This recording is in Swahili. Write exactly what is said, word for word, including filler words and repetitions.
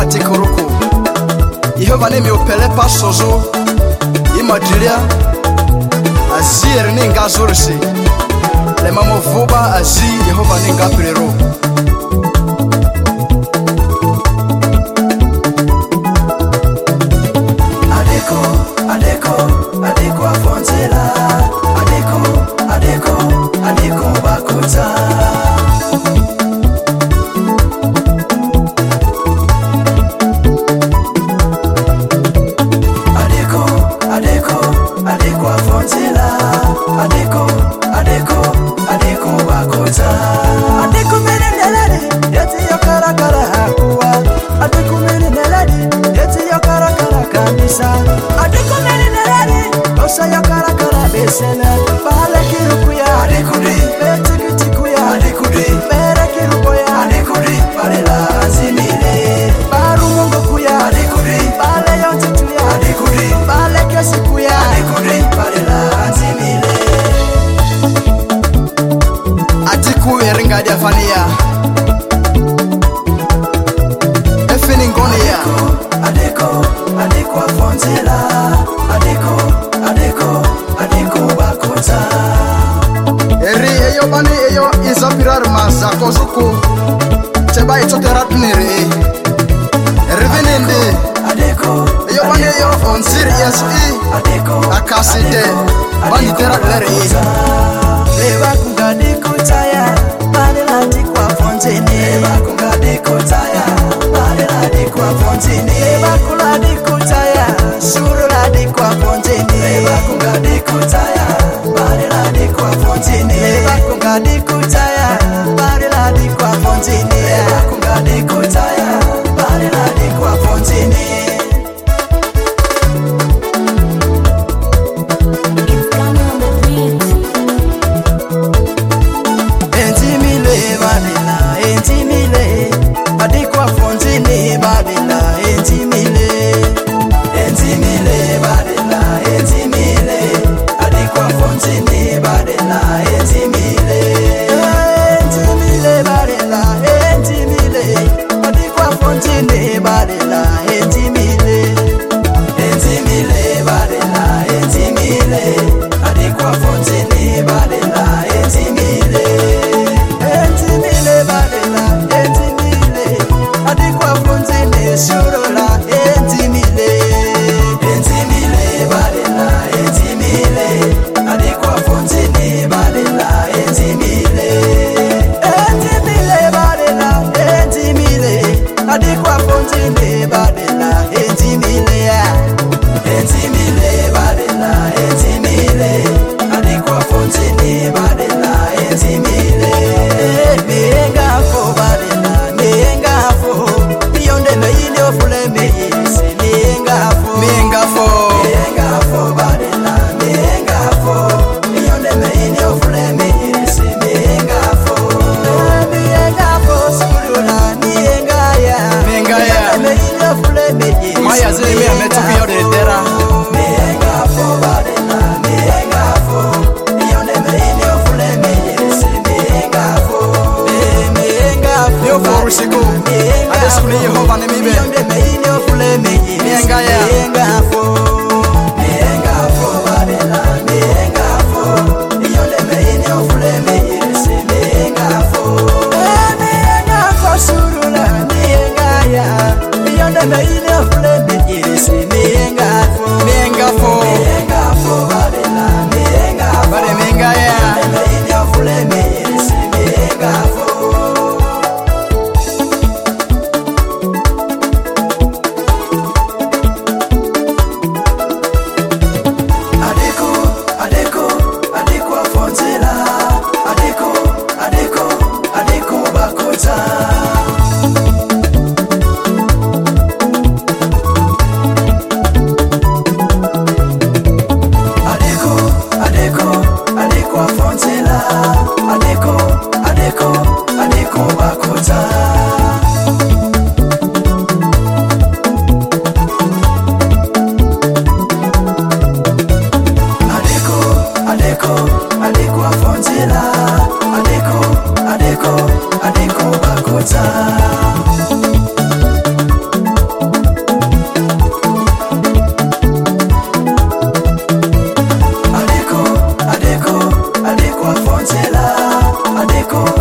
adikuruku Yehova ne mi opele pasozo Imajiria Azir ninga zorsi Le mamo vuba azi Yehova ninga prero Adeko, adeko, adeko afonzela Adeko, adeko, adeko bakota Adeko, adeko, adeko afonzela Adeko, adeko, adeko bakota Adeko mene nelade, yeti yokara kara hakuwa Adeko mene nelade, yeti yokara kara kamisa Adeko mene nelade, osa yokara kara besena Bahala kirukuya, adeko di, beti kitikuya Adeko di, mere kirukoya Adeko di, balela azimile Baru mungo kuya, adeko di, bale yontituya Adeko di, bale kesikuya Adeko di, balela azimile Adiku eringa dia fania Efini ngonia Adeko, adeko afonzela Adeko, adeko, adeko bakota Eri eyo bani eyo izapirar maza kozuku Cheba ito teratniri Erivinindi Adeko, Eyo bani eyo onzir yesi adeko, Akaside Bani teratleri Eba kunga dikutaya Badela dikwa fontene Eba kunga dikutaya Badela dikwa fontene Eba kula dikutaya Surula dikwa fontene Eba kunga dikutaya Badela dikwa fontene Eba kunga dikutaya Badela dikwa fontene Eba kunga dikutaya Badela dikwa fontene It's coming on the beat. Entimile Babila, entimile Adikwa fontine Babila, entimile Entimile Babila, entimile Adikwa fontine Babila, entimile Entimile Babila, entimile Adikwa fontine Babila, entimile Entimile Babila, entimile Adikwa fontine Babila, entimile Entimile Babila, entimile Adikwa fontine Surula, entimile Entimile Babila, entimile Adikwa fontine Babila, entimile Entimile Babila, entimile Adikwa fontine Babila, entimile Entimile Babila, entimile Adikwa fontine Babila, entimile Mienga fo Babila, mienga fo Biyonde me yini ofule me yisi Mienga fo, Mienga fo mienga fo Babila, mienga fo Biyonde me yini ofule me yisi Mienga fo, mienga fo Surula, mienga ya Mienga ya. Biyonde me yini ofule me yisi Maya zili mea metuku yo de dera Mienga fo Babila, mienga fo Biyonde me yini ofule me yisi Mienga fo, mienga fo Yo for risiko Adesu ni Yehova ni mibe Biyonde me yini ofule me yisi Mienga ya. Mienga fo, mienga fo Babila, mienga fo Biyonde me yini ofule me yisi Mienga fo, mienga fo Surula, mienga ya Biyonde me yini ofule me yisi Mienga fo, Mienga fo mienga fo Babila, mienga fo Bade mienga ya Biyonde me yini ofule me yisi Mienga fo Adeko, adeko, adeko afonzela Adeko, adeko, adeko bakota Adeko, adeko, adeko afonzela Adeko, adeko, adeko bakota Adeko, adeko, adeko afonzela Adeko, adeko, adeko bakota adeko